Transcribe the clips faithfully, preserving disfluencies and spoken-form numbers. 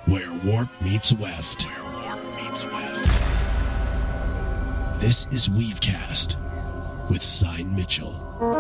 Where warp meets weft. Where warp meets weft. This is Weavecast with Sign Mitchell.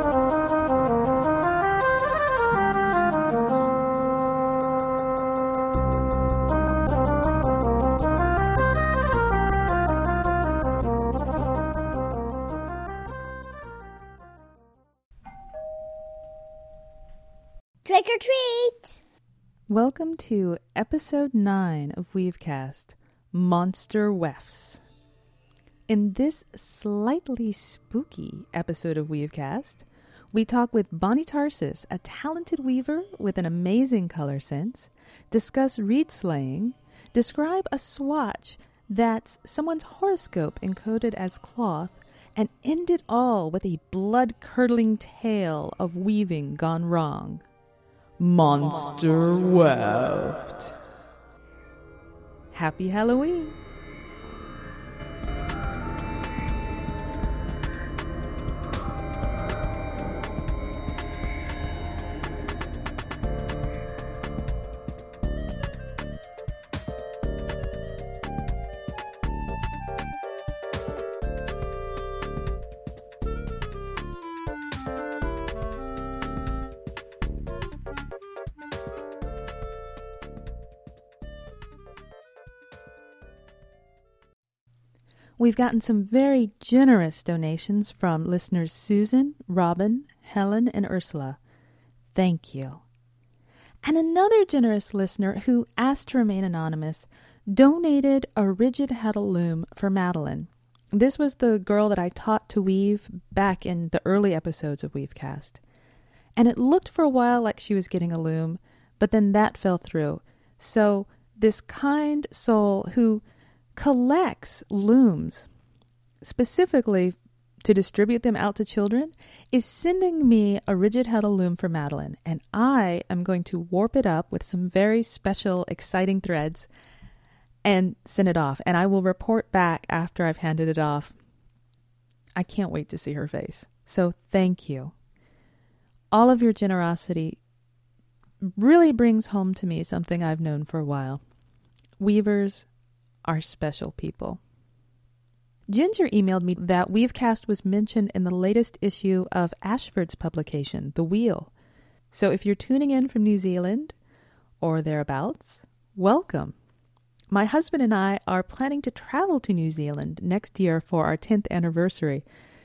Trick or treat! Welcome to episode nine of Weavecast, Monster Wefts. In this slightly spooky episode of Weavecast, we talk with Bonnie Tarsus, a talented weaver with an amazing color sense, discuss reed slaying, describe a swatch that's someone's horoscope encoded as cloth, and end it all with a blood-curdling tale of weaving gone wrong. Monster Weft. Happy Halloween. We've gotten some very generous donations from listeners Susan, Robin, Helen, and Ursula. Thank you. And another generous listener who asked to remain anonymous donated a rigid heddle loom for Madeline. This was the girl that I taught to weave back in the early episodes of Weavecast. And it looked for a while like she was getting a loom, but then that fell through. So this kind soul who collects looms specifically to distribute them out to children is sending me a rigid heddle loom for Madeline, and I am going to warp it up with some very special, exciting threads and send it off, and I will report back after I've handed it off. I can't wait to see her face. So thank you. All of your generosity really brings home to me something I've known for a while. Weavers are special people. Ginger emailed me that Weavecast was mentioned in the latest issue of Ashford's publication, The Wheel. So if you're tuning in from New Zealand or thereabouts, welcome. My husband and I are planning to travel to New Zealand next year for our tenth anniversary.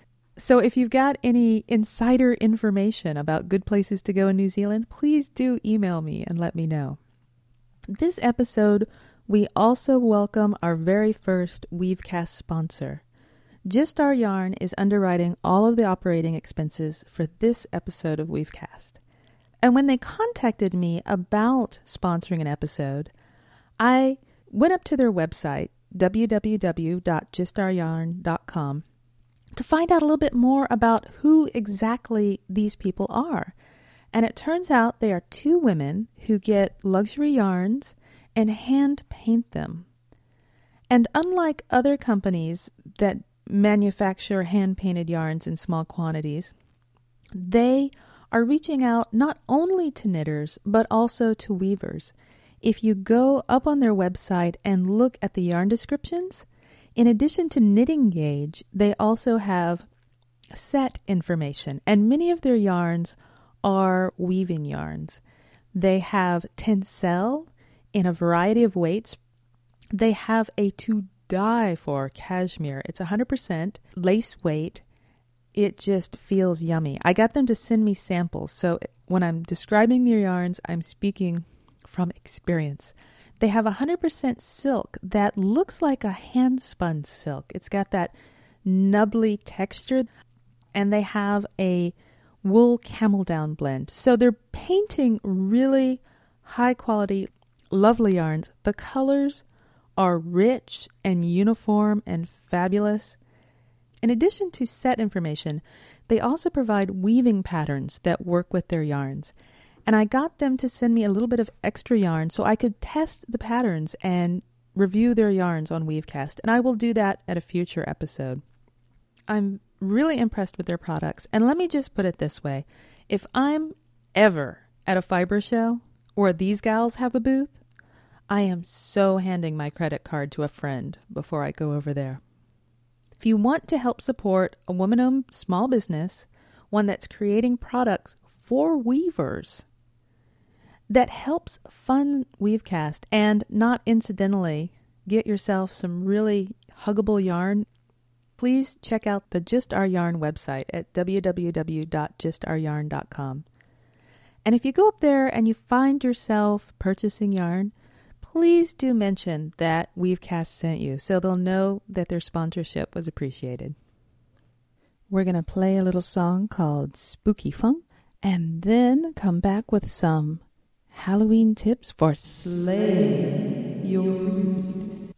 So if you've got any insider information about good places to go in New Zealand, please do email me and let me know. This episode, we also welcome our very first Weavecast sponsor. Just Our Yarn is underwriting all of the operating expenses for this episode of Weavecast. And when they contacted me about sponsoring an episode, I went up to their website, w w w dot just our yarn dot com, to find out a little bit more about who exactly these people are. And it turns out they are two women who get luxury yarns and hand paint them. And unlike other companies that manufacture hand-painted yarns in small quantities, they are reaching out not only to knitters, but also to weavers. If you go up on their website and look at the yarn descriptions, in addition to knitting gauge, they also have set information, and many of their yarns are weaving yarns. They have tencel in a variety of weights. They have a to die for cashmere. It's one hundred percent lace weight. It just feels yummy. I got them to send me samples, so when I'm describing their yarns, I'm speaking from experience. They have one hundred percent silk that looks like a hand-spun silk. It's got that nubbly texture, and they have a wool camel down blend. So they're painting really high-quality, lovely yarns. The colors are rich and uniform and fabulous. In addition to set information, they also provide weaving patterns that work with their yarns. And I got them to send me a little bit of extra yarn so I could test the patterns and review their yarns on Weavecast. And I will do that at a future episode. I'm really impressed with their products. And let me just put it this way. If I'm ever at a fiber show where these gals have a booth, I am so handing my credit card to a friend before I go over there. If you want to help support a woman-owned small business, one that's creating products for weavers that helps fund Weavecast and not incidentally get yourself some really huggable yarn, please check out the Just Our Yarn website at w w w dot just our yarn dot com. And if you go up there and you find yourself purchasing yarn, please do mention that Weavecast sent you so they'll know that their sponsorship was appreciated. We're going to play a little song called Spooky Funk and then come back with some Halloween tips for slaying your reed.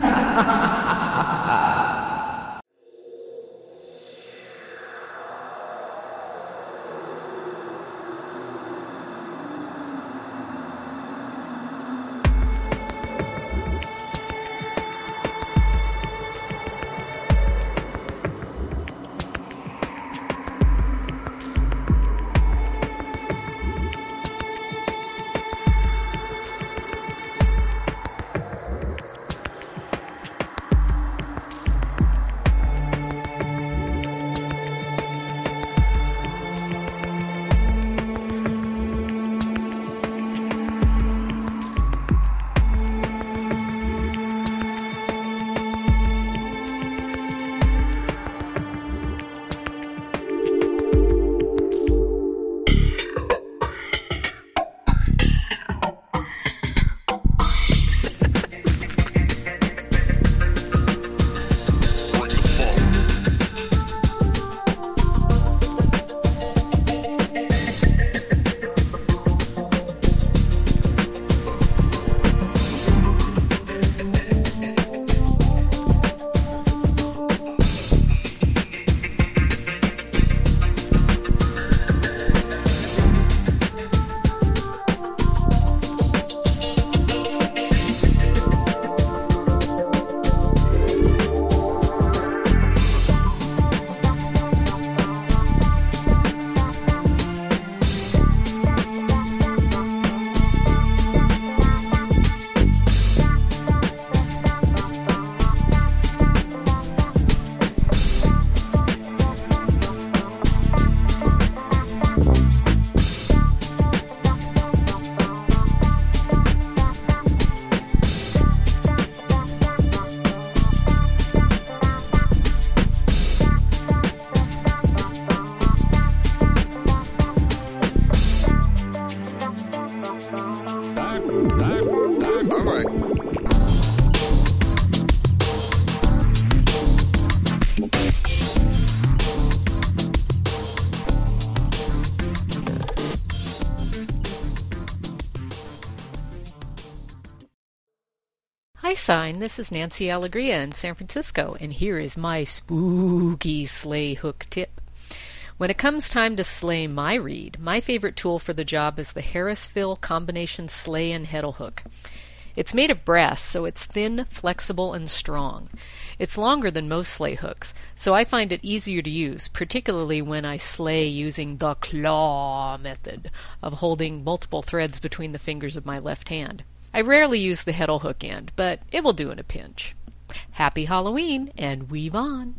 Hi, Sign. This is Nancy Alegria in San Francisco, and here is my spooky sleigh hook tip. When it comes time to slay my reed, my favorite tool for the job is the Harrisville Combination Sleigh and Heddle Hook. It's made of brass, so it's thin, flexible, and strong. It's longer than most sleigh hooks, so I find it easier to use, particularly when I sleigh using the claw method of holding multiple threads between the fingers of my left hand. I rarely use the heddle hook end, but it will do in a pinch. Happy Halloween, and weave on!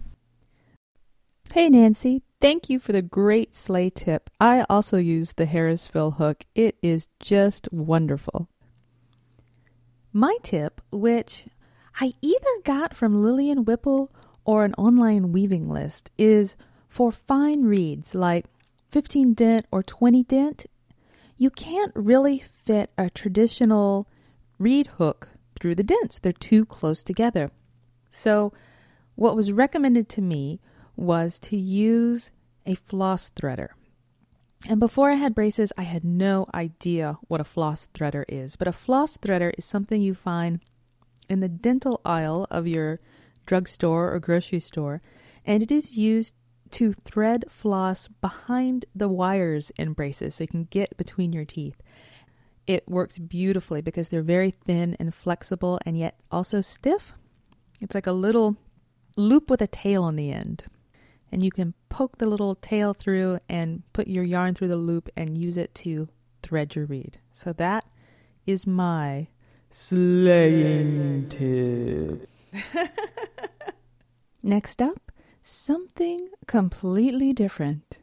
Hey Nancy, thank you for the great sleigh tip. I also use the Harrisville hook. It is just wonderful. My tip, which I either got from Lillian Whipple or an online weaving list, is for fine reeds like fifteen dent or twenty dent. You can't really fit a traditional reed hook through the dents. They're too close together. So what was recommended to me was to use a floss threader. And before I had braces, I had no idea what a floss threader is. But a floss threader is something you find in the dental aisle of your drugstore or grocery store, and it is used to thread floss behind the wires in braces so you can get between your teeth. It works beautifully because they're very thin and flexible and yet also stiff. It's like a little loop with a tail on the end. And you can poke the little tail through and put your yarn through the loop and use it to thread your reed. So that is my slaying tip. Next up, something completely different.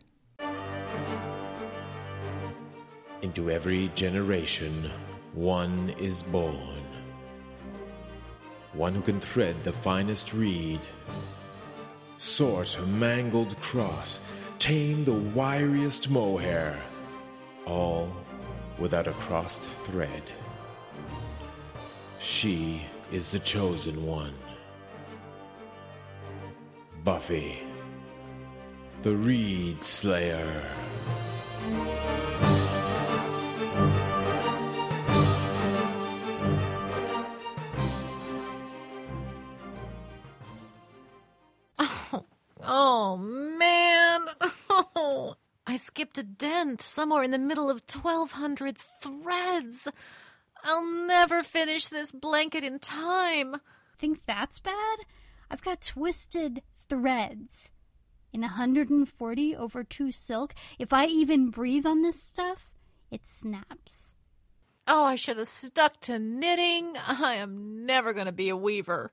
Into every generation, one is born. One who can thread the finest reed, sort a mangled cross, tame the wiriest mohair, all without a crossed thread. She is the chosen one. Buffy, the Reed Slayer. Oh, man. Oh, I skipped a dent somewhere in the middle of twelve hundred threads. I'll never finish this blanket in time. Think that's bad? I've got twisted threads in one hundred forty over two silk. If I even breathe on this stuff, it snaps. Oh, I should have stuck to knitting. I am never going to be a weaver.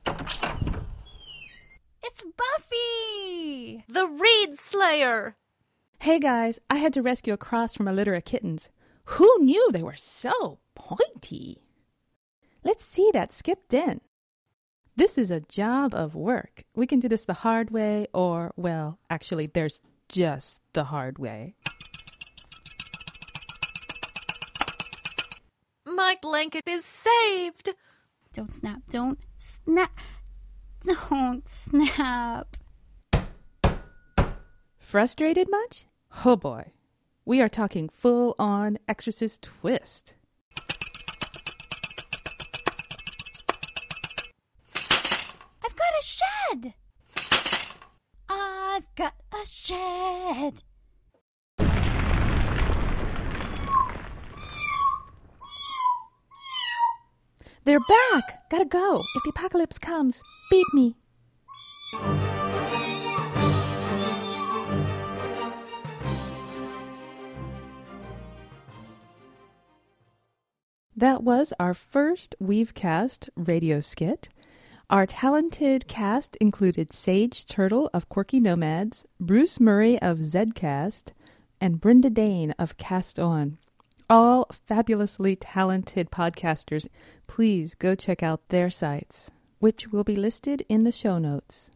It's Buffy! The Reed Slayer! Hey guys, I had to rescue a cross from a litter of kittens. Who knew they were so pointy? Let's see that skipped in. This is a job of work. We can do this the hard way or, well, actually, there's just the hard way. My blanket is saved! Don't snap. Don't snap. Don't snap. Frustrated much? Oh boy. We are talking full-on Exorcist twist. I've got a shed! I've got a shed! They're back! Gotta go. If the apocalypse comes, beat me. That was our first Weavecast radio skit. Our talented cast included Sage Turtle of Quirky Nomads, Bruce Murray of Zcast, and Brenda Dane of Cast On. All fabulously talented podcasters. Please go check out their sites, which will be listed in the show notes.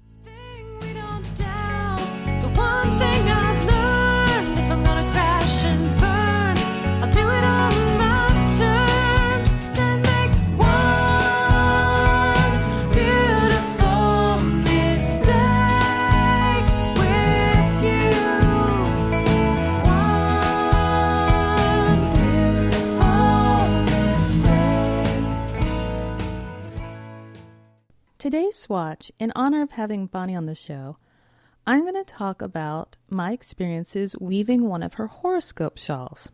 Today's swatch, in honor of having Bonnie on the show, I'm going to talk about my experiences weaving one of her horoscope shawls.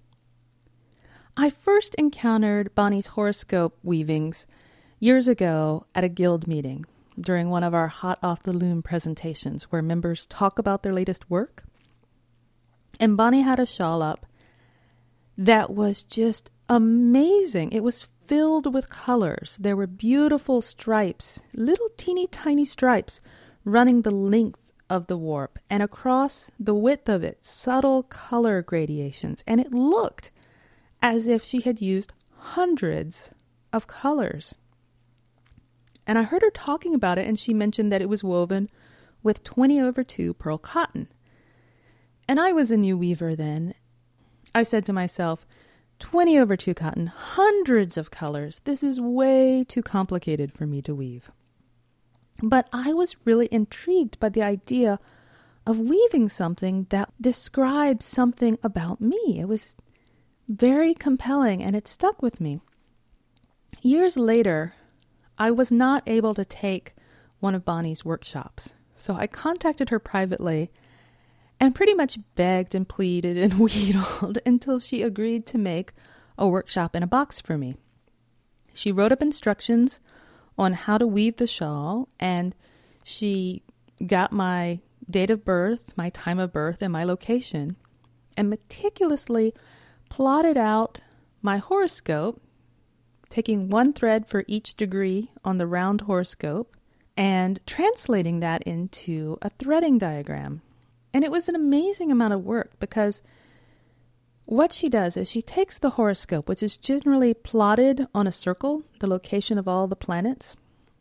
I first encountered Bonnie's horoscope weavings years ago at a guild meeting during one of our Hot Off the Loom presentations where members talk about their latest work. And Bonnie had a shawl up that was just amazing. It was filled with colors. There were beautiful stripes, little teeny tiny stripes running the length of the warp and across the width of it, subtle color gradations. And it looked as if she had used hundreds of colors. And I heard her talking about it, and she mentioned that it was woven with twenty over two pearl cotton. And I was a new weaver then. I said to myself, twenty over two cotton, hundreds of colors. This is way too complicated for me to weave. But I was really intrigued by the idea of weaving something that described something about me. It was very compelling, and it stuck with me. Years later, I was not able to take one of Bonnie's workshops. So I contacted her privately and pretty much begged and pleaded and wheedled until she agreed to make a workshop in a box for me. She wrote up instructions on how to weave the shawl, and she got my date of birth, my time of birth, and my location, and meticulously plotted out my horoscope taking one thread for each degree on the round horoscope and translating that into a threading diagram. And it was an amazing amount of work because what she does is she takes the horoscope, which is generally plotted on a circle, the location of all the planets,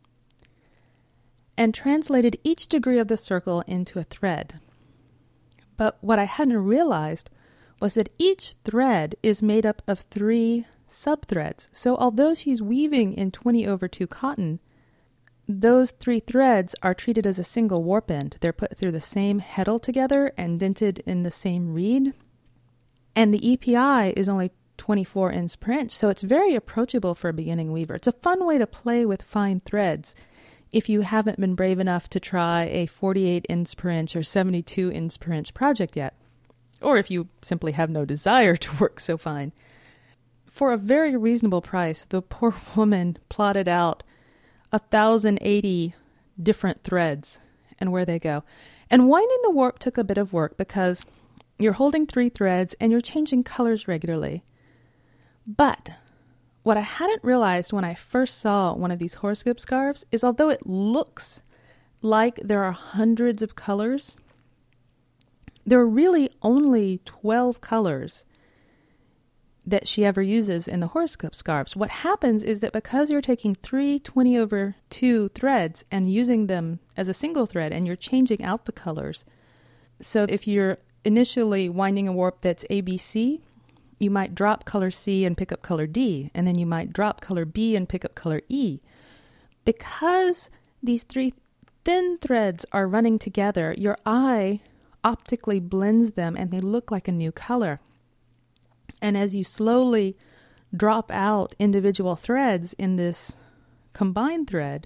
and translated each degree of the circle into a thread. But what I hadn't realized was that each thread is made up of three subthreads. So although she's weaving in twenty over two cotton, those three threads are treated as a single warp end. They're put through the same heddle together and dented in the same reed. And the E P I is only twenty-four inches per inch, so it's very approachable for a beginning weaver. It's a fun way to play with fine threads if you haven't been brave enough to try a forty-eight inches per inch or seventy-two inches per inch project yet, or if you simply have no desire to work so fine. For a very reasonable price, the poor woman plotted out one thousand eighty different threads and where they go. And winding the warp took a bit of work because you're holding three threads and you're changing colors regularly. But what I hadn't realized when I first saw one of these horoscope scarves is although it looks like there are hundreds of colors, there are really only twelve colors that she ever uses in the horoscope scarves. What happens is that because you're taking three twenty over two threads and using them as a single thread and you're changing out the colors, so if you're initially winding a warp that's A B C, you might drop color C and pick up color D, and then you might drop color B and pick up color E. Because these three thin threads are running together, your eye optically blends them and they look like a new color. And as you slowly drop out individual threads in this combined thread,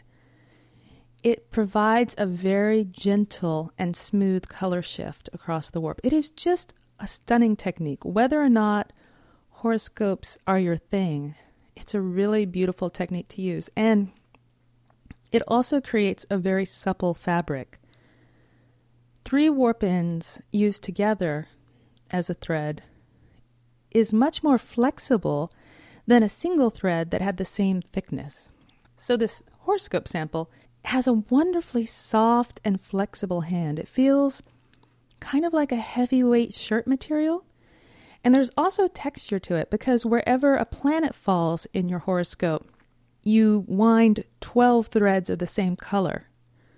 it provides a very gentle and smooth color shift across the warp. It is just a stunning technique. Whether or not horoscopes are your thing, it's a really beautiful technique to use. And it also creates a very supple fabric. Three warp ends used together as a thread is much more flexible than a single thread that had the same thickness. So this horoscope sample has a wonderfully soft and flexible hand. It feels kind of like a heavyweight shirt material. And there's also texture to it because wherever a planet falls in your horoscope, you wind twelve threads of the same color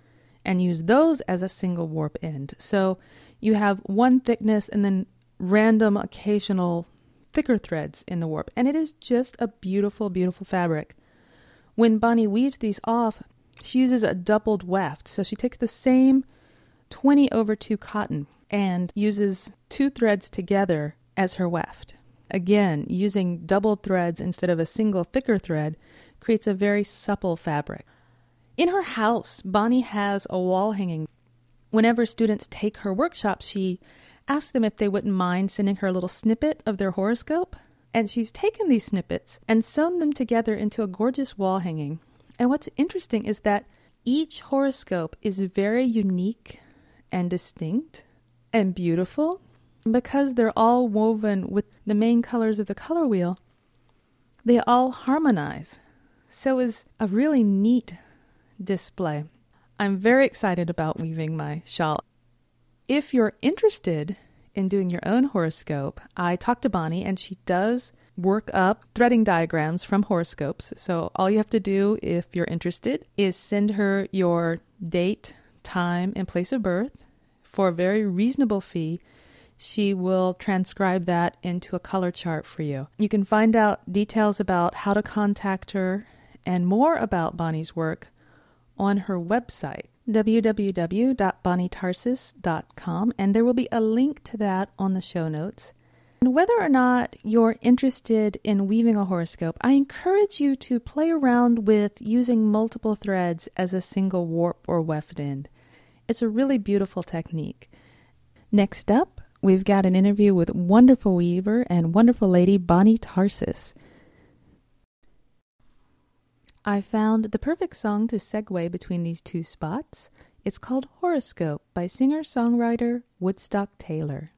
and use those as a single warp end. So you have one thickness and then random occasional thicker threads in the warp. And it is just a beautiful, beautiful fabric. When Bonnie weaves these off, she uses a doubled weft. So she takes the same twenty over two cotton and uses two threads together as her weft. Again, using doubled threads instead of a single thicker thread creates a very supple fabric. In her house, Bonnie has a wall hanging. Whenever students take her workshop, she asks them if they wouldn't mind sending her a little snippet of their horoscope. And she's taken these snippets and sewn them together into a gorgeous wall hanging. And what's interesting is that each horoscope is very unique and distinct and beautiful. Because they're all woven with the main colors of the color wheel, they all harmonize. So it's a really neat display. I'm very excited about weaving my shawl. If you're interested in doing your own horoscope, I talked to Bonnie and she does work up threading diagrams from horoscopes. So all you have to do if you're interested is send her your date, time, and place of birth. For a very reasonable fee, she will transcribe that into a color chart for you. You can find out details about how to contact her and more about Bonnie's work on her website, w w w dot bonnie tarsis dot com, and there will be a link to that on the show notes. And whether or not you're interested in weaving a horoscope, I encourage you to play around with using multiple threads as a single warp or weft end. It's a really beautiful technique. Next up, we've got an interview with wonderful weaver and wonderful lady Bonnie Tarsis. I found the perfect song to segue between these two spots. It's called Horoscope by singer-songwriter Woodstock Taylor.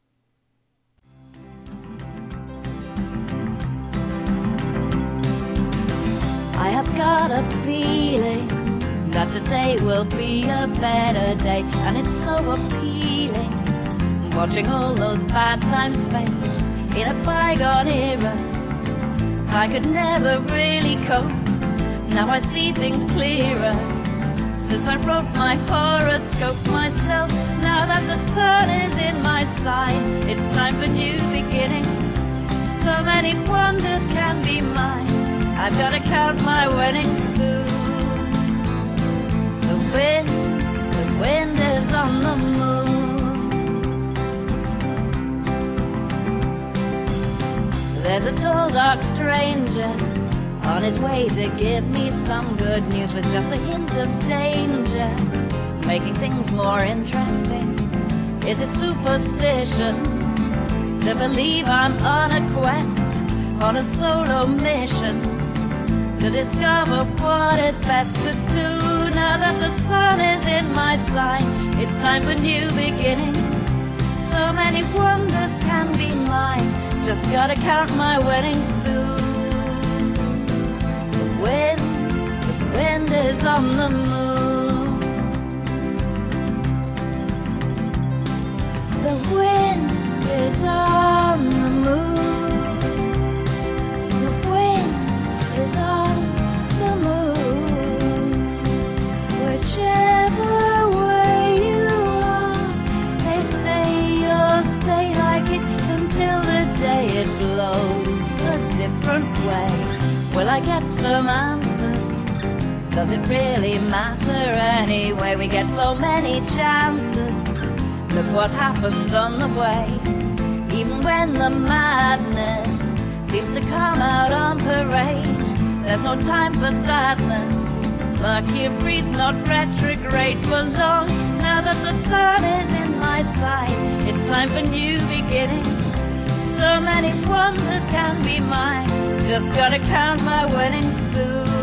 I have got a feeling that today will be a better day, and it's so appealing watching all those bad times fade in a bygone era. I could never really cope. Now I see things clearer since I wrote my horoscope myself. Now that the sun is in my sign, it's time for new beginnings. So many wonders can be mine. I've got to count my winnings soon. The wind, the wind is on the moon. There's a tall dark stranger on his way to give me some good news with just a hint of danger, making things more interesting. Is it superstition to believe I'm on a quest, on a solo mission, to discover what is best to do? Now that the sun is in my sign, it's time for new beginnings. So many wonders can be mine. Just gotta count my winnings soon. The wind, the wind is on the moon. The wind is on the moon. The wind is on the moon. Whichever way you are, they say you'll stay like it until the day it blows a different way. Will I get some answers? Does it really matter anyway? We get so many chances. Look what happens on the way. Even when the madness seems to come out on parade, there's no time for sadness. Mercury's not retrograde for long. Now that the sun is in my sight, it's time for new beginnings. So many wonders can be mine. Just gotta count my winnings soon.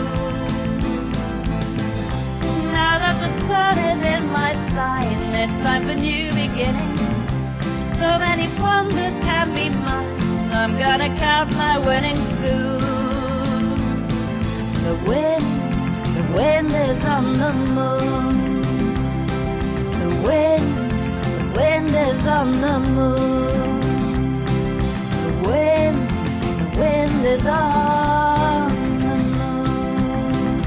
Now that the sun is in my sight, it's time for new beginnings. So many wonders can be mine. I'm gonna count my winnings soon. The wind, the wind is on the moon. The wind, the wind is on the moon. The wind, the wind is on the moon.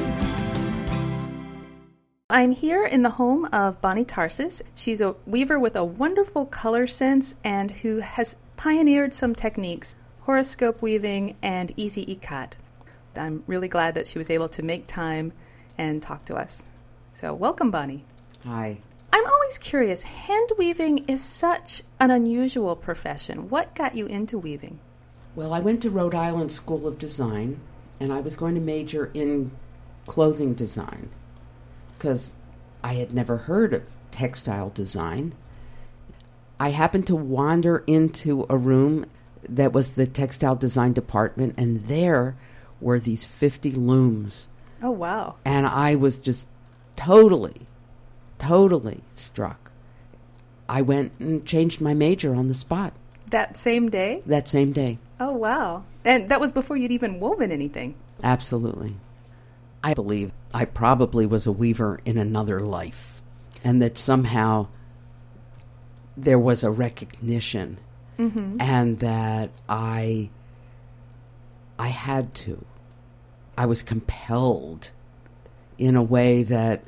I'm here in the home of Bonnie Tarsus. She's a weaver with a wonderful color sense and who has pioneered some techniques, horoscope weaving and easy ikat. I'm really glad that she was able to make time and talk to us. So welcome, Bonnie. Hi. I'm always curious, hand weaving is such an unusual profession. What got you into weaving? Well, I went to Rhode Island School of Design, and I was going to major in clothing design because I had never heard of textile design. I happened to wander into a room that was the textile design department, and there were these fifty looms. Oh, wow. And I was just totally, totally struck. I went and changed my major on the spot. That same day? That same day. Oh, wow. And that was before you'd even woven anything. Absolutely. I believe I probably was a weaver in another life, and that somehow there was a recognition, mm-hmm. and that I I had to. I was compelled in a way that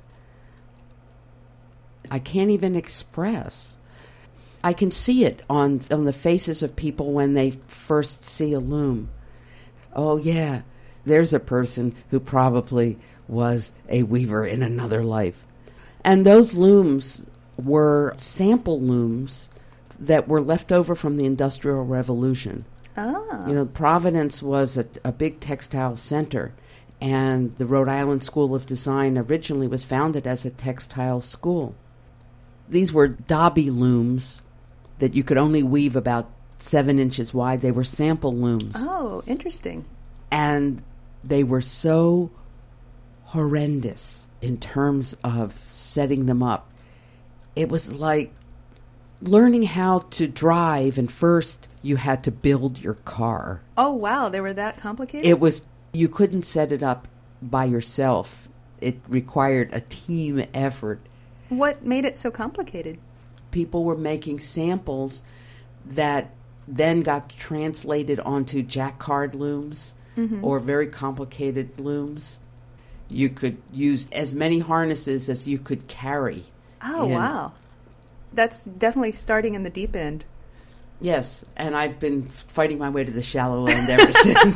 I can't even express. I can see it on, on the faces of people when they first see a loom. Oh, yeah, there's a person who probably was a weaver in another life. And those looms were sample looms that were left over from the Industrial Revolution. Oh. You know, Providence was a, a big textile center, and the Rhode Island School of Design originally was founded as a textile school. These were Dobby looms that you could only weave about seven inches wide. They were sample looms. Oh, interesting. And they were so horrendous in terms of setting them up. It was like learning how to drive, and first you had to build your car. Oh, wow. They were that complicated? It was You couldn't set it up by yourself. It required a team effort. What made it so complicated? People were making samples that then got translated onto jacquard looms mm-hmm. or very complicated looms. You could use as many harnesses as you could carry. Oh, in. Wow. That's definitely starting in the deep end. Yes, and I've been fighting my way to the shallow end ever since.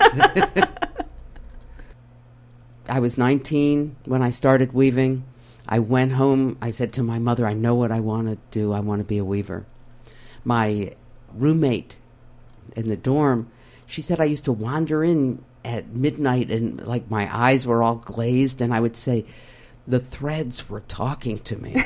I was nineteen when I started weaving. I went home. I said to my mother, I know what I want to do. I want to be a weaver. My roommate in the dorm, she said I used to wander in at midnight and like my eyes were all glazed, and I would say, the threads were talking to me.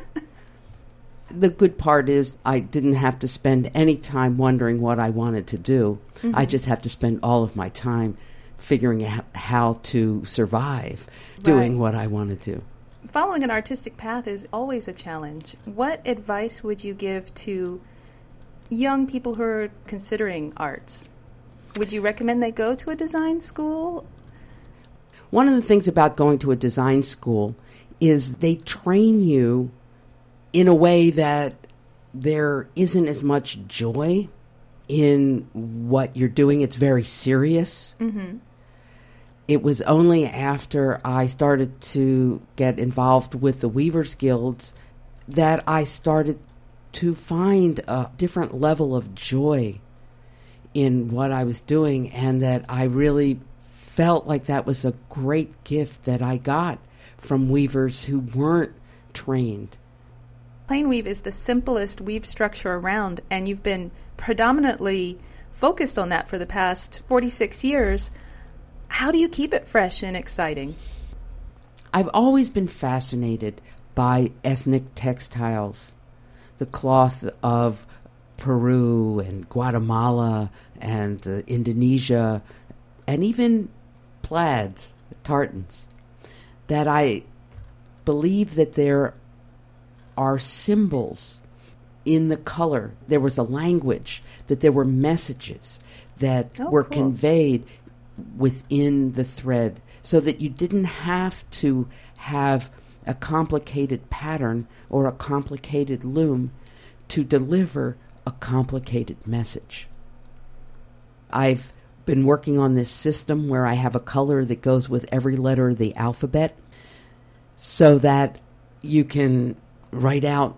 The good part is I didn't have to spend any time wondering what I wanted to do. Mm-hmm. I just have to spend all of my time figuring out how to survive doing Right. what I want to do. Following an artistic path is always a challenge. What advice would you give to young people who are considering arts? Would you recommend they go to a design school? One of the things about going to a design school is they train you in a way that there isn't as much joy in what you're doing. It's very serious. Mm-hmm. It was only after I started to get involved with the Weavers Guilds that I started to find a different level of joy in what I was doing, and that I really felt like that was a great gift that I got from weavers who weren't trained. Plain weave is the simplest weave structure around, and you've been predominantly focused on that for the past forty-six years. How do you keep it fresh and exciting? I've always been fascinated by ethnic textiles, the cloth of Peru and Guatemala and uh, Indonesia, and even plaids, tartans, that I believe that there are symbols in the color. There was a language, that there were messages that oh, were cool. conveyed within the thread, so that you didn't have to have a complicated pattern or a complicated loom to deliver a complicated message. I've been working on this system where I have a color that goes with every letter of the alphabet, so that you can write out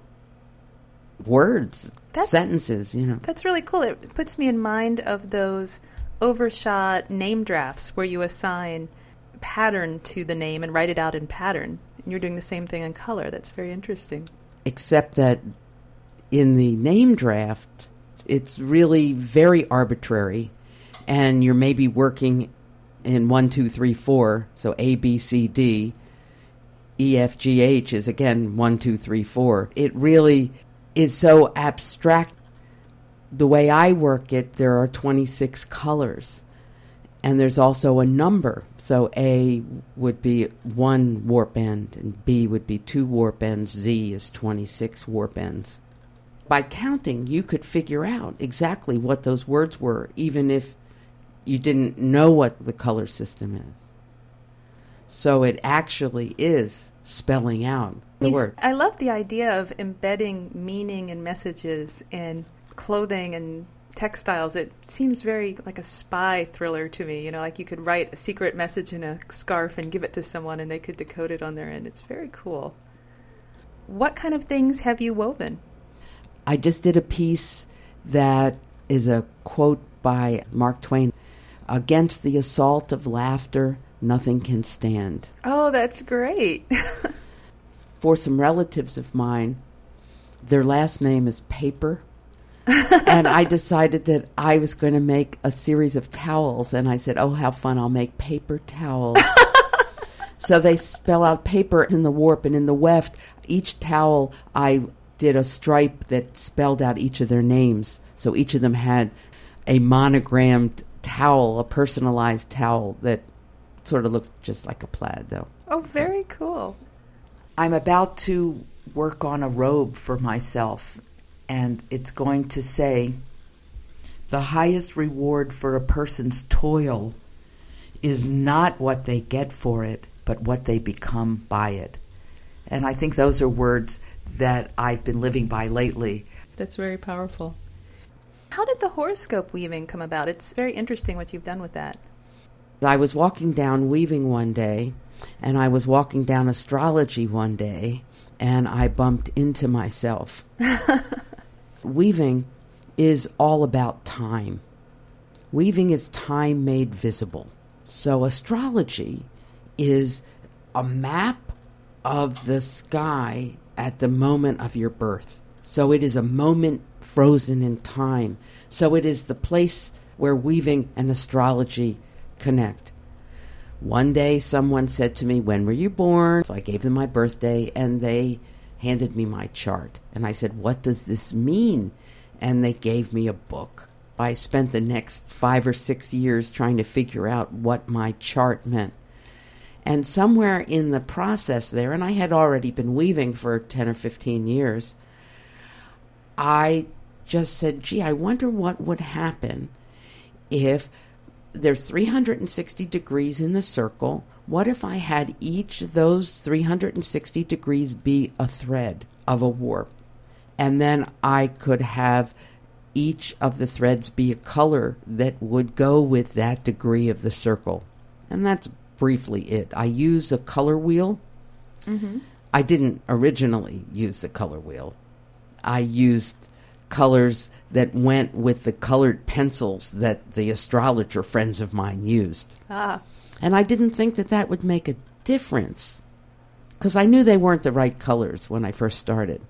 words, That's, sentences, you know. That's really cool. It puts me in mind of those overshot name drafts where you assign pattern to the name and write it out in pattern. And you're doing the same thing in color. That's very interesting. Except that in the name draft, it's really very arbitrary, and you're maybe working in one, two, three, four, so A, B, C, D. E, F, G, H is, again, one, two, three, four. It really is so abstract. The way I work it, there are twenty-six colors, and there's also a number. So A would be one warp end, and B would be two warp ends. Z is twenty-six warp ends. By counting, you could figure out exactly what those words were, even if you didn't know what the color system is. So it actually is spelling out the You s- word. I love the idea of embedding meaning and messages in clothing and textiles. It seems very like a spy thriller to me. You know, like you could write a secret message in a scarf and give it to someone and they could decode it on their end. It's very cool. What kind of things have you woven? I just did a piece that is a quote by Mark Twain. Against the assault of laughter, nothing can stand. Oh, that's great. For some relatives of mine, their last name is Paper. And I decided that I was going to make a series of towels. And I said, oh, how fun, I'll make paper towels. So they spell out paper in the warp and in the weft. Each towel, I did a stripe that spelled out each of their names. So each of them had a monogrammed towel, a personalized towel that sort of looked just like a plaid, though. Oh, very cool. I'm about to work on a robe for myself, and it's going to say, the highest reward for a person's toil is not what they get for it, but what they become by it. And I think those are words that I've been living by lately. That's very powerful. How did the horoscope weaving come about? It's very interesting what you've done with that. I was walking down weaving one day, and I was walking down astrology one day, and I bumped into myself. Weaving is all about time. Weaving is time made visible. So astrology is a map of the sky at the moment of your birth. So it is a moment frozen in time. So it is the place where weaving and astrology connect. One day someone said to me, "When were you born?" So I gave them my birthday, and they handed me my chart. And I said, "What does this mean?" And they gave me a book. I spent the next five or six years trying to figure out what my chart meant. And somewhere in the process there, and I had already been weaving for ten or fifteen years, I just said, gee, I wonder what would happen if there's three hundred sixty degrees in the circle. What if I had each of those three hundred sixty degrees be a thread of a warp? And then I could have each of the threads be a color that would go with that degree of the circle. And that's briefly it. I use a color wheel. Mm-hmm. I didn't originally use the color wheel. I used colors that went with the colored pencils that the astrologer friends of mine used. Ah. And I didn't think that that would make a difference, because I knew they weren't the right colors when I first started.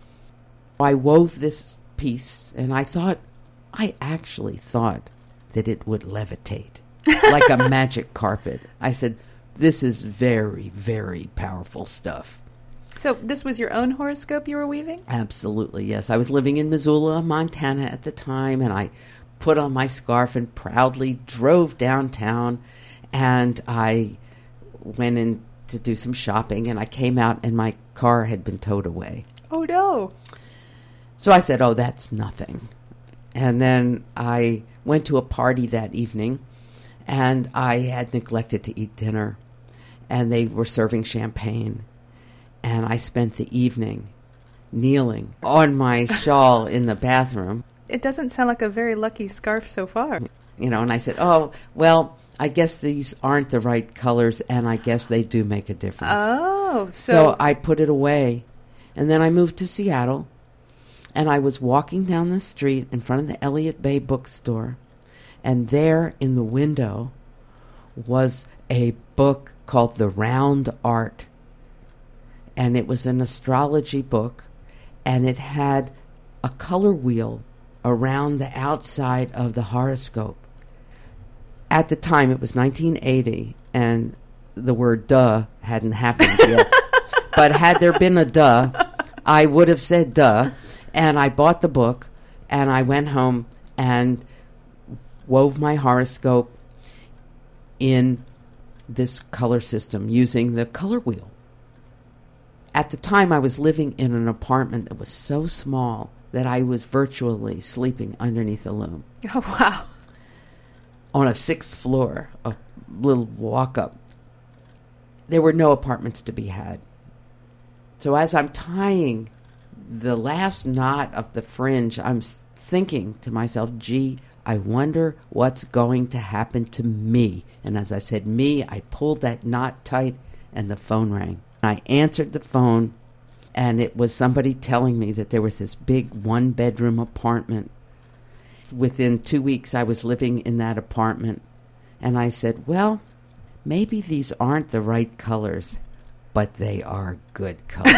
I wove this piece, and I thought, I actually thought that it would levitate like a magic carpet. I said, this is very, very powerful stuff. So this was your own horoscope you were weaving? Absolutely, yes. I was living in Missoula, Montana at the time, and I put on my scarf and proudly drove downtown, and I went in to do some shopping, and I came out, and my car had been towed away. Oh, no. So I said, oh, that's nothing. And then I went to a party that evening, and I had neglected to eat dinner, and they were serving champagne. And I spent the evening kneeling on my shawl in the bathroom. It doesn't sound like a very lucky scarf so far. You know, and I said, oh, well, I guess these aren't the right colors, and I guess they do make a difference. Oh, so... So I put it away, and then I moved to Seattle, and I was walking down the street in front of the Elliott Bay bookstore, and there in the window was a book called The Round Art. And it was an astrology book, and it had a color wheel around the outside of the horoscope. At the time, it was nineteen eighty, and the word duh hadn't happened yet. But had there been a duh, I would have said duh. And I bought the book, and I went home and wove my horoscope in this color system using the color wheel. At the time, I was living in an apartment that was so small that I was virtually sleeping underneath a loom. Oh, wow. On a sixth floor, a little walk-up. There were no apartments to be had. So as I'm tying the last knot of the fringe, I'm thinking to myself, gee, I wonder what's going to happen to me. And as I said me, I pulled that knot tight, and the phone rang. I answered the phone, and it was somebody telling me that there was this big one-bedroom apartment. Within two weeks, I was living in that apartment. And I said, well, maybe these aren't the right colors, but they are good colors.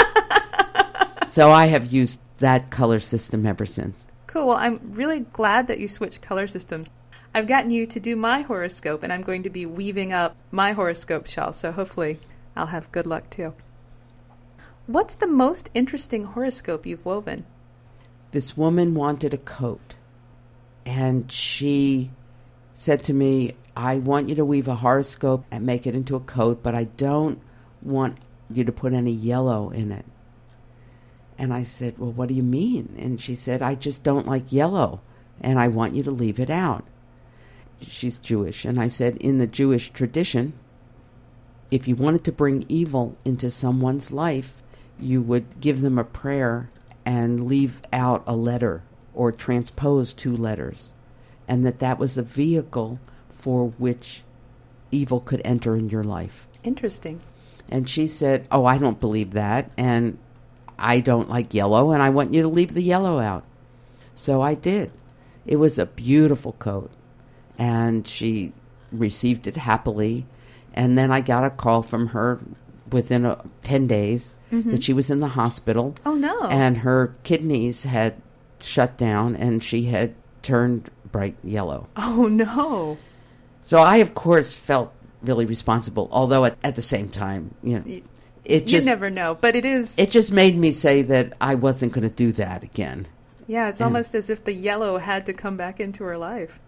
So I have used that color system ever since. Cool. Well, I'm really glad that you switched color systems. I've gotten you to do my horoscope, and I'm going to be weaving up my horoscope shawl, so hopefully I'll have good luck too. What's the most interesting horoscope you've woven? This woman wanted a coat, and she said to me, I want you to weave a horoscope and make it into a coat, but I don't want you to put any yellow in it. And I said, well, what do you mean? And she said, I just don't like yellow, and I want you to leave it out. she's Jewish. And I said, in the Jewish tradition, if you wanted to bring evil into someone's life, you would give them a prayer and leave out a letter or transpose two letters. And that that was the vehicle for which evil could enter in your life. Interesting. And she said, oh, I don't believe that, and I don't like yellow, and I want you to leave the yellow out. So I did. It was a beautiful coat, and she received it happily. And then I got a call from her within a, ten days mm-hmm. that she was in the hospital. Oh, no. And her kidneys had shut down, and she had turned bright yellow. Oh, no. So I, of course, felt really responsible, although at, at the same time, you know, it just... You never know, but it is... It just made me say that I wasn't going to do that again. Yeah, it's and, almost as if the yellow had to come back into her life.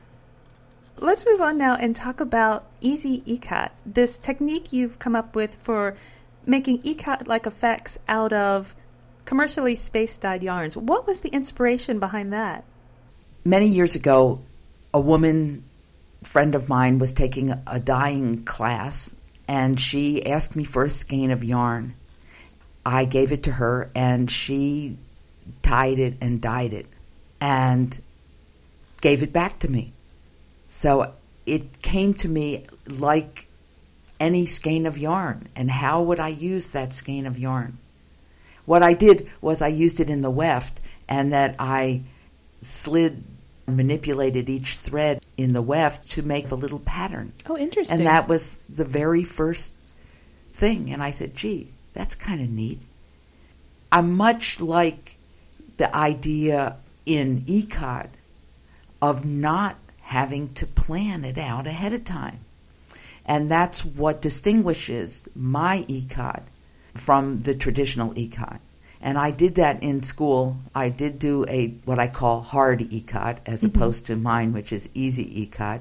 Let's move on now and talk about Easy Ikat, this technique you've come up with for making ikat-like effects out of commercially space-dyed yarns. What was the inspiration behind that? Many years ago, a woman friend of mine was taking a dyeing class, and she asked me for a skein of yarn. I gave it to her, and she tied it and dyed it and gave it back to me. So it came to me like any skein of yarn. And how would I use that skein of yarn? What I did was I used it in the weft, and that I slid, manipulated each thread in the weft to make a little pattern. Oh, interesting. And that was the very first thing. And I said, gee, that's kind of neat. I'm much like the idea in ikat of not having to plan it out ahead of time. And that's what distinguishes my ikat from the traditional ikat. And I did that in school. I did do a what I call hard ikat as mm-hmm. opposed to mine, which is easy ikat.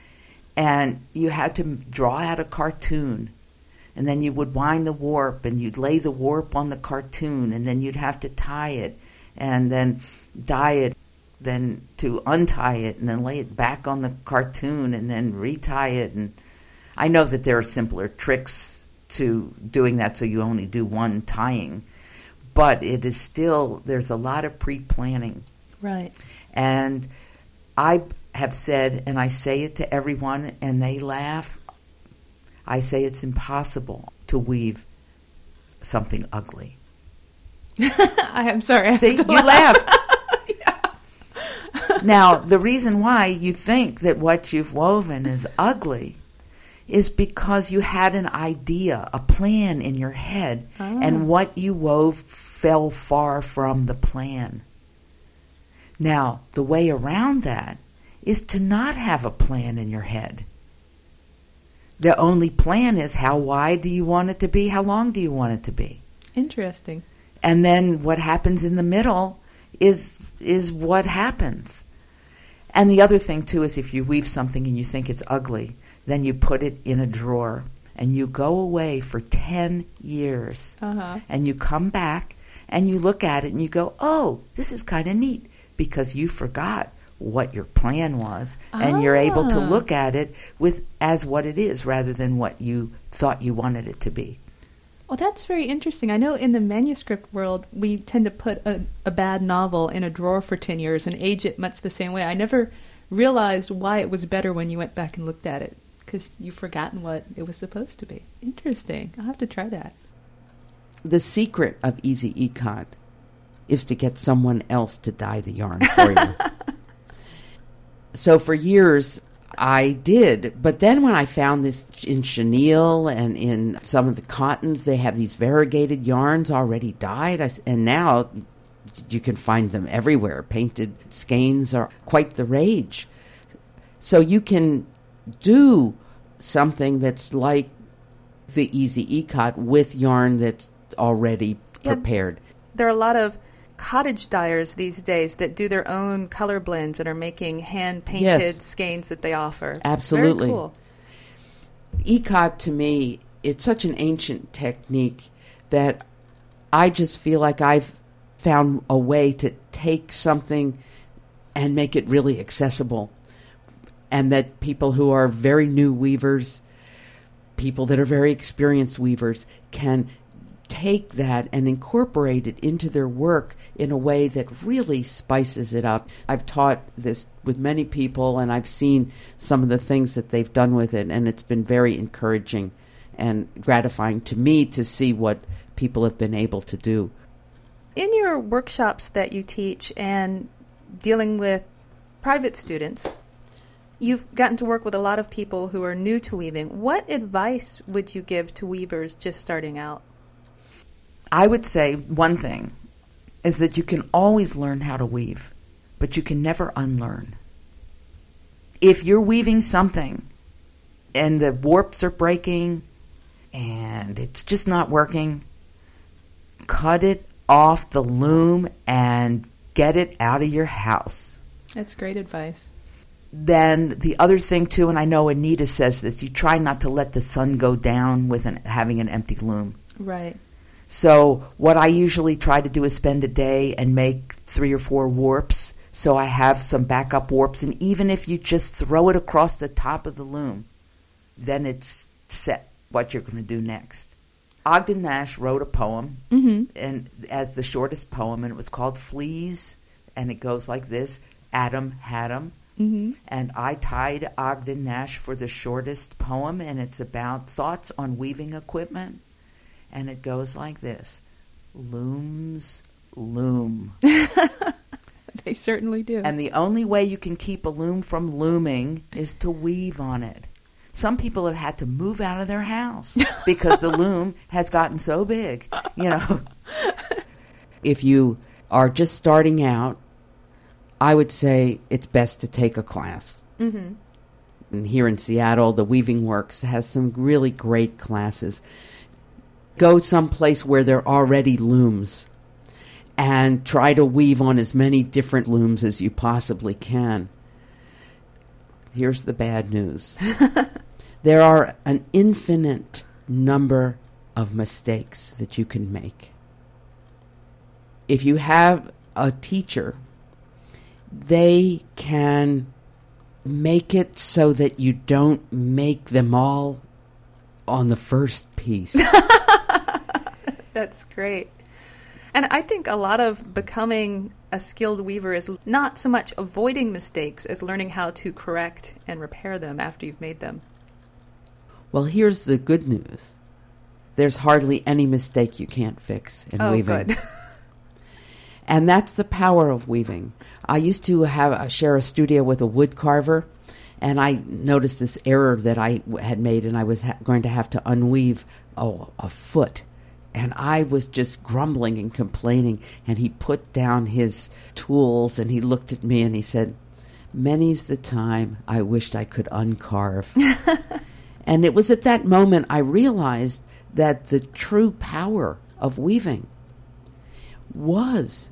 And you had to draw out a cartoon, and then you would wind the warp, and you'd lay the warp on the cartoon, and then you'd have to tie it, and then dye it, then to untie it, and then lay it back on the cartoon, and then retie it. And I know that there are simpler tricks to doing that, so you only do one tying. But it is still, there's a lot of pre-planning. Right. And I have said, and I say it to everyone, and they laugh, I say it's impossible to weave something ugly. I am sorry. I See, you laugh. laughed. Now, the reason why you think that what you've woven is ugly is because you had an idea, a plan in your head, oh. and what you wove fell far from the plan. Now, the way around that is to not have a plan in your head. The only plan is how wide do you want it to be, how long do you want it to be. Interesting. And then what happens in the middle is is what happens. And the other thing, too, is if you weave something and you think it's ugly, then you put it in a drawer and you go away for ten years. Uh-huh. And you come back and you look at it and you go, oh, this is kind of neat, because you forgot what your plan was, and ah. you're able to look at it with as what it is rather than what you thought you wanted it to be. Well, that's very interesting. I know in the manuscript world, we tend to put a, a bad novel in a drawer for ten years and age it much the same way. I never realized why it was better when you went back and looked at it, because you've forgotten what it was supposed to be. Interesting. I'll have to try that. The secret of Easy Ikat is to get someone else to dye the yarn for you. So for years, I did. But then when I found this in chenille and in some of the cottons, they have these variegated yarns already dyed. I, and now you can find them everywhere. Painted skeins are quite the rage. So you can do something that's like the Easy Ikat with yarn that's already yeah, prepared. There are a lot of cottage dyers these days that do their own color blends and are making hand-painted yes. skeins that they offer. Absolutely. Very cool. Ikat, to me, it's such an ancient technique that I just feel like I've found a way to take something and make it really accessible. and that people who are very new weavers, people that are very experienced weavers, can take that and incorporate it into their work in a way that really spices it up. I've taught this with many people, and I've seen some of the things that they've done with it, and it's been very encouraging and gratifying to me to see what people have been able to do. In your workshops that you teach and dealing with private students, you've gotten to work with a lot of people who are new to weaving. What advice would you give to weavers just starting out? I would say one thing is that you can always learn how to weave, but you can never unlearn. If you're weaving something and the warps are breaking and it's just not working, cut it off the loom and get it out of your house. That's great advice. Then the other thing too, and I know Anita says this, you try not to let the sun go down with an, having an empty loom. Right. So what I usually try to do is spend a day and make three or four warps, so I have some backup warps, and even if you just throw it across the top of the loom, then it's set what you're going to do next. Ogden Nash wrote a poem, mm-hmm. and as the shortest poem, and it was called Fleas, and it goes like this: Adam had 'em. Mm-hmm. And I tied Ogden Nash for the shortest poem, and it's about thoughts on weaving equipment. And it goes like this: looms loom. They certainly do. And the only way you can keep a loom from looming is to weave on it. Some people have had to move out of their house because the loom has gotten so big, you know. If you are just starting out, I would say it's best to take a class. Mm-hmm. And here in Seattle, the Weaving Works has some really great classes. Go someplace where there are already looms and try to weave on as many different looms as you possibly can. Here's the bad news. There are an infinite number of mistakes that you can make. If you have a teacher, they can make it so that you don't make them all on the first piece. That's great. And I think a lot of becoming a skilled weaver is not so much avoiding mistakes as learning how to correct and repair them after you've made them. Well, here's the good news. There's hardly any mistake you can't fix in oh, weaving. Good. And that's the power of weaving. I used to have uh, share a studio with a wood carver, and I noticed this error that I w- had made, and I was ha- going to have to unweave oh, a foot. And I was just grumbling and complaining, and he put down his tools, and he looked at me, and he said, "Many's the time I wished I could uncarve." And it was at that moment I realized that the true power of weaving was,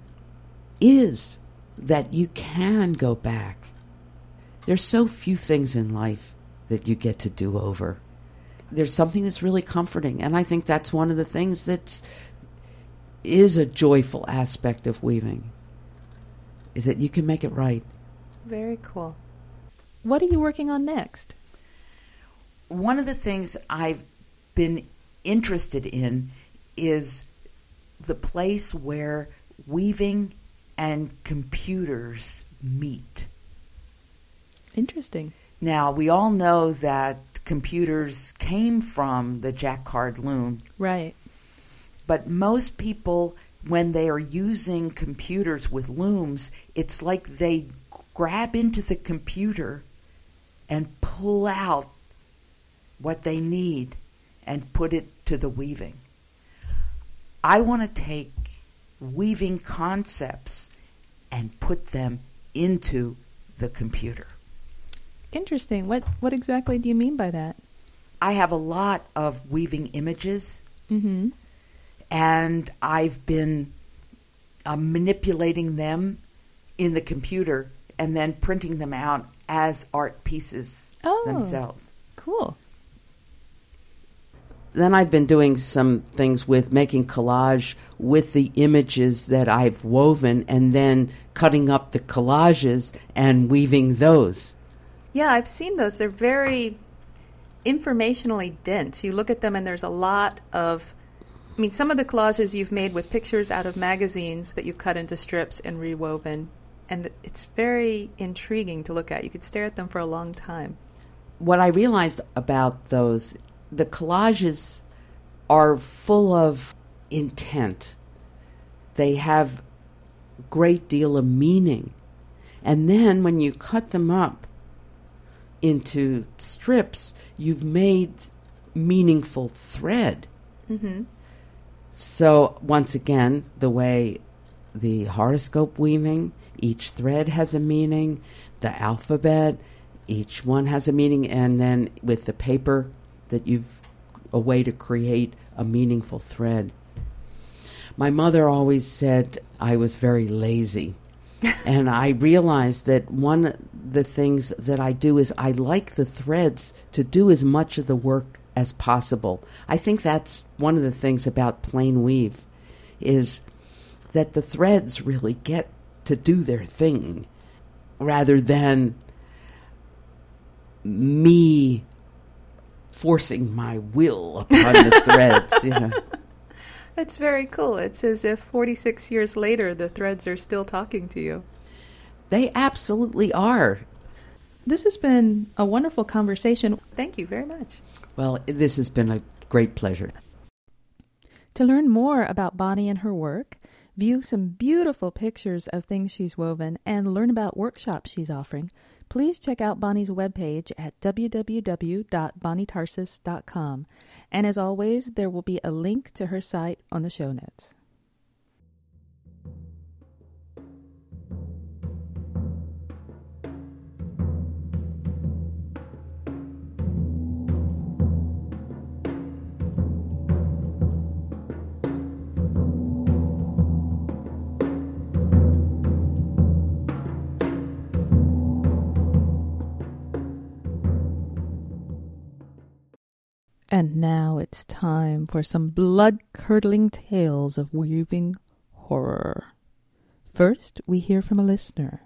is that you can go back. There's so few things in life that you get to do over. There's something that's really comforting, and I think that's one of the things that is a joyful aspect of weaving, is that you can make it right. Very cool. What are you working on next? One of the things I've been interested in is the place where weaving and computers meet. Interesting. Now, we all know that computers came from the jacquard loom. Right. But most people, when they are using computers with looms, it's like they grab into the computer and pull out what they need and put it to the weaving. I want to take weaving concepts and put them into the computer. Interesting. What what exactly do you mean by that? I have a lot of weaving images, mm-hmm. and I've been uh, manipulating them in the computer and then printing them out as art pieces oh, themselves. Cool. Then I've been doing some things with making collage with the images that I've woven and then cutting up the collages and weaving those. Yeah, I've seen those. They're very informationally dense. You look at them and there's a lot of, I mean, some of the collages you've made with pictures out of magazines that you've cut into strips and rewoven, and it's very intriguing to look at. You could stare at them for a long time. What I realized about those, the collages are full of intent. They have a great deal of meaning. And then when you cut them up into strips, you've made meaningful thread. Mm-hmm. So once again, the way the horoscope weaving, each thread has a meaning, the alphabet, each one has a meaning, and then with the paper that you've a way to create a meaningful thread. My mother always said I was very lazy. And I realized that one of the things that I do is I like the threads to do as much of the work as possible. I think that's one of the things about plain weave, is that the threads really get to do their thing rather than me forcing my will upon the threads. You know. That's very cool. It's as if forty-six years later, the threads are still talking to you. They absolutely are. This has been a wonderful conversation. Thank you very much. Well, this has been a great pleasure. To learn more about Bonnie and her work, view some beautiful pictures of things she's woven, and learn about workshops she's offering, please check out Bonnie's webpage at w w w dot bonnie tarsus dot com. And as always, there will be a link to her site on the show notes. And now it's time for some blood-curdling tales of weaving horror. First, we hear from a listener.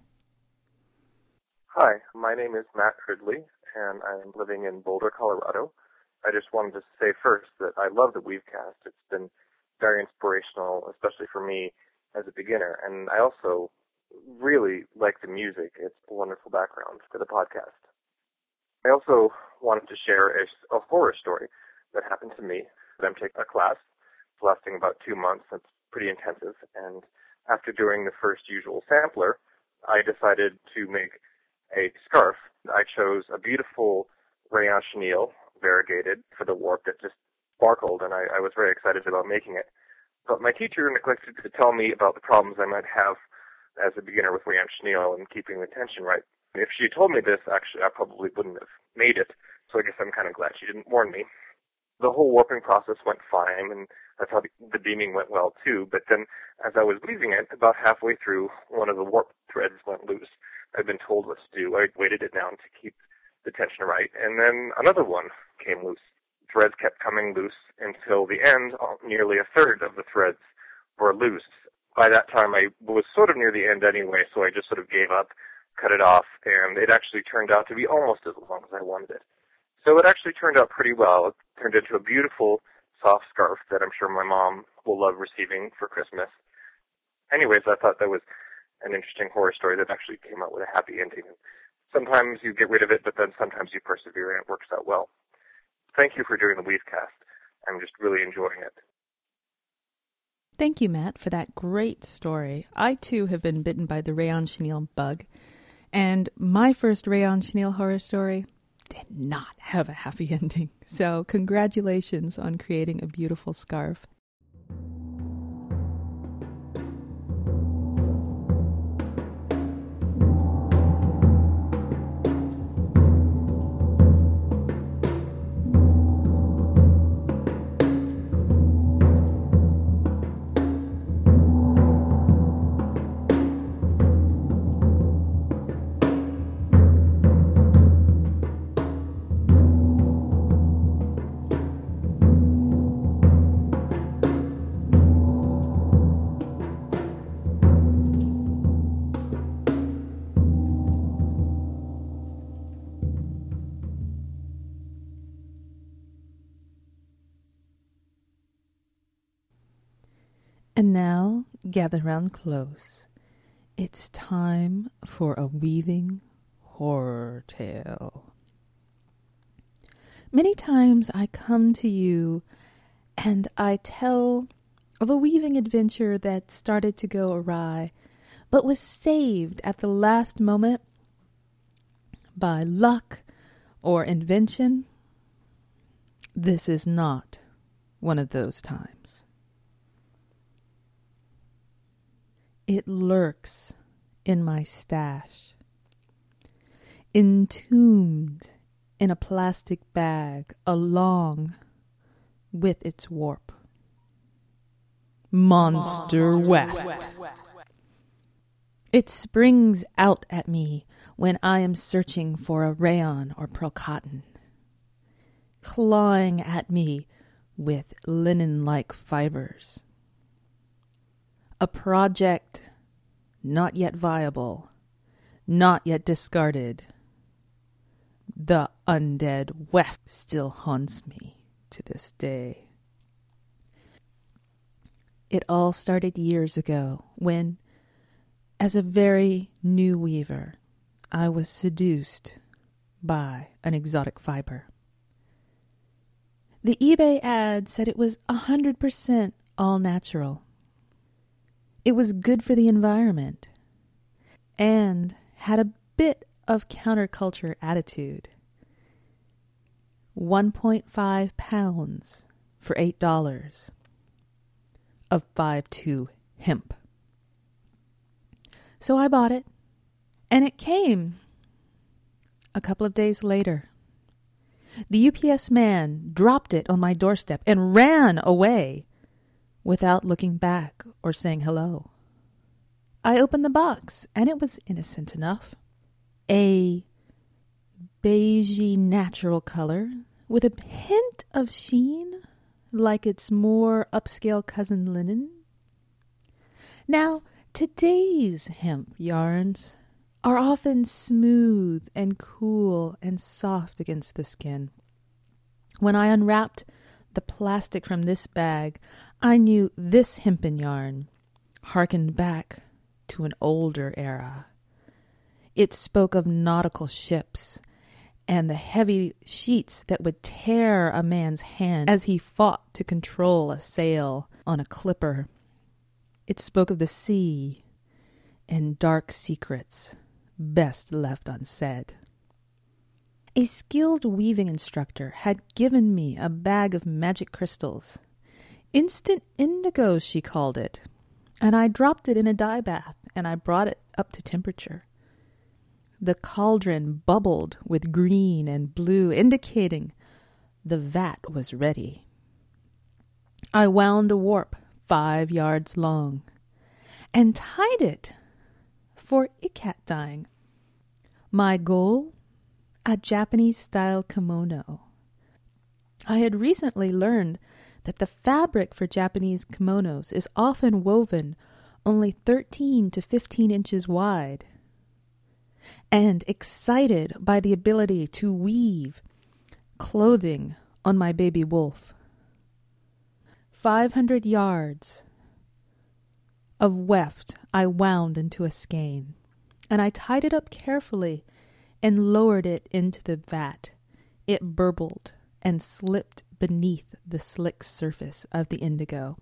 Hi, my name is Matt Ridley, and I'm living in Boulder, Colorado. I just wanted to say first that I love the Weavecast. It's been very inspirational, especially for me as a beginner. And I also really like the music. It's a wonderful background for the podcast. I also wanted to share a, a horror story that happened to me. I'm taking a class. It's lasting about two months. It's pretty intensive. And after doing the first usual sampler, I decided to make a scarf. I chose a beautiful rayon chenille, variegated, for the warp that just sparkled, and I, I was very excited about making it. But my teacher neglected to tell me about the problems I might have as a beginner with rayon chenille and keeping the tension right. If she told me this, actually, I probably wouldn't have made it, so I guess I'm kind of glad she didn't warn me. The whole warping process went fine, and that's how the beaming went well, too. But then, as I was weaving it, about halfway through, one of the warp threads went loose. I'd been told what to do. I weighted it down to keep the tension right, and then another one came loose. Threads kept coming loose until the end, nearly a third of the threads were loose. By that time, I was sort of near the end anyway, so I just sort of gave up, cut it off, and it actually turned out to be almost as long as I wanted it. So it actually turned out pretty well. It turned into a beautiful, soft scarf that I'm sure my mom will love receiving for Christmas. Anyways, I thought that was an interesting horror story that actually came out with a happy ending. Sometimes you get rid of it, but then sometimes you persevere and it works out well. Thank you for doing the Weavecast. I'm just really enjoying it. Thank you, Matt, for that great story. I, too, have been bitten by the rayon chenille bug. And my first rayon chenille horror story did not have a happy ending. So congratulations on creating a beautiful scarf. And now, gather round close. It's time for a weaving horror tale. Many times I come to you and I tell of a weaving adventure that started to go awry, but was saved at the last moment by luck or invention. This is not one of those times. It lurks in my stash, entombed in a plastic bag along with its warp. Monster weft. It springs out at me when I am searching for a rayon or pearl cotton, clawing at me with linen-like fibers. A project not yet viable, not yet discarded. The undead weft still haunts me to this day. It all started years ago when, as a very new weaver, I was seduced by an exotic fiber. The eBay ad said it was one hundred percent all natural. It was good for the environment and had a bit of counterculture attitude. one point five pounds for eight dollars of five two hemp. So I bought it, and it came a couple of days later. The U P S man dropped it on my doorstep and ran away without looking back or saying hello. I opened the box, and it was innocent enough. A beigey natural color with a hint of sheen, like its more upscale cousin linen. Now, today's hemp yarns are often smooth and cool and soft against the skin. When I unwrapped the plastic from this bag, I knew this hempen yarn harkened back to an older era. It spoke of nautical ships and the heavy sheets that would tear a man's hand as he fought to control a sail on a clipper. It spoke of the sea and dark secrets best left unsaid. A skilled weaving instructor had given me a bag of magic crystals. Instant indigo, she called it. And I dropped it in a dye bath, and I brought it up to temperature. The cauldron bubbled with green and blue, indicating the vat was ready. I wound a warp five yards long and tied it for ikat dyeing. My goal? A Japanese-style kimono. I had recently learned that the fabric for Japanese kimonos is often woven only thirteen to fifteen inches wide, and excited by the ability to weave clothing on my baby wolf. Five hundred yards of weft I wound into a skein, and I tied it up carefully and lowered it into the vat. It burbled and slipped beneath the slick surface of the indigo.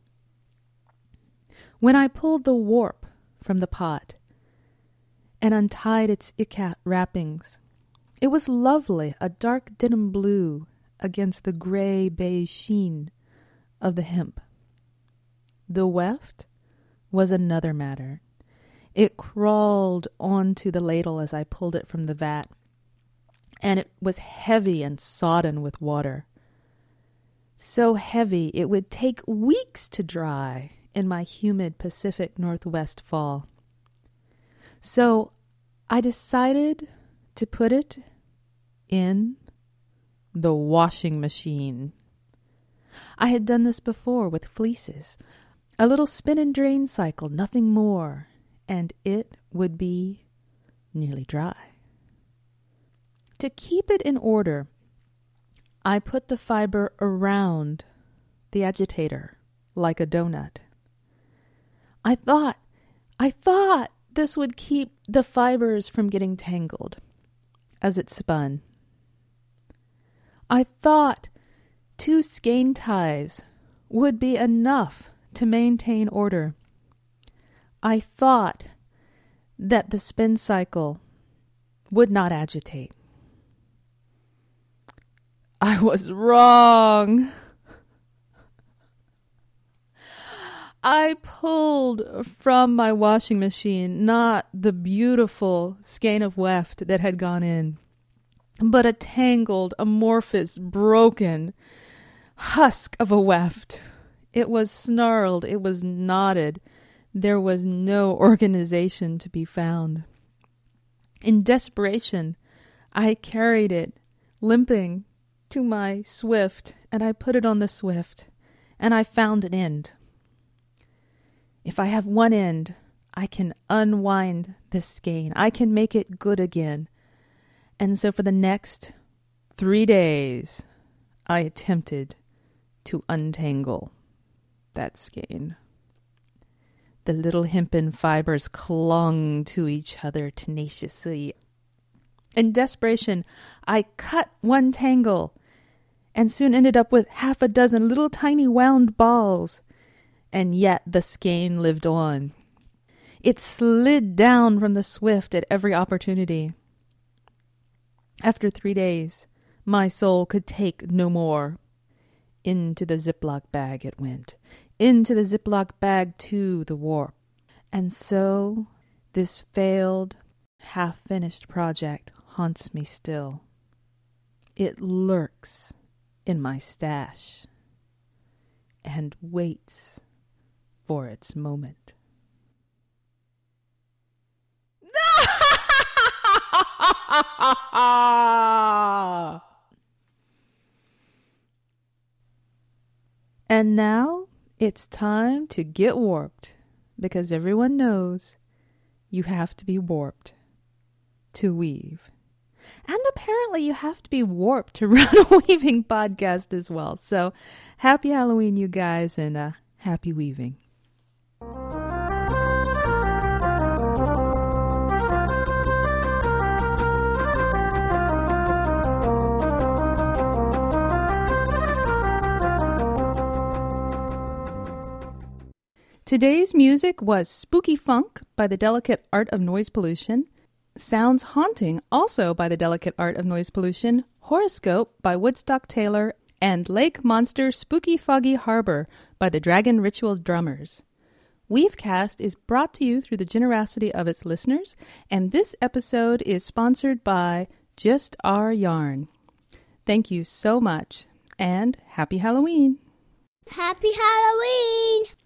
When I pulled the warp from the pot and untied its ikat wrappings, it was lovely, a dark denim blue against the gray beige sheen of the hemp. The weft was another matter. It crawled onto the ladle as I pulled it from the vat, and it was heavy and sodden with water. So heavy it would take weeks to dry in my humid Pacific Northwest fall. So I decided to put it in the washing machine. I had done this before with fleeces. A little spin and drain cycle, nothing more, and it would be nearly dry. To keep it in order, I put the fiber around the agitator like a donut. I thought, I thought this would keep the fibers from getting tangled as it spun. I thought two skein ties would be enough to maintain order. I thought that the spin cycle would not agitate. I was wrong. I pulled from my washing machine not the beautiful skein of weft that had gone in, but a tangled, amorphous, broken husk of a weft. It was snarled, it was knotted. There was no organization to be found. In desperation, I carried it, limping, to my Swift, and I put it on the Swift, and I found an end. If I have one end, I can unwind this skein. I can make it good again. And so for the next three days, I attempted to untangle that skein. The little hempen fibers clung to each other tenaciously. In desperation, I cut one tangle and soon ended up with half a dozen little tiny wound balls. And yet the skein lived on. It slid down from the Swift at every opportunity. After three days, my soul could take no more. Into the Ziploc bag it went. Into the Ziploc bag to the warp. And so this failed, half-finished project haunts me still. It lurks in my stash and waits for its moment. And now it's time to get warped, because everyone knows you have to be warped to weave. And apparently you have to be warped to run a weaving podcast as well. So happy Halloween, you guys, and uh, happy weaving. Today's music was Spooky Funk by The Delicate Art of Noise Pollution, Sounds Haunting, also by The Delicate Art of Noise Pollution, Horoscope by Woodstock Taylor, and Lake Monster Spooky Foggy Harbor by the Dragon Ritual Drummers. Weavecast is brought to you through the generosity of its listeners, and this episode is sponsored by Just Our Yarn. Thank you so much, and happy Halloween! Happy Halloween!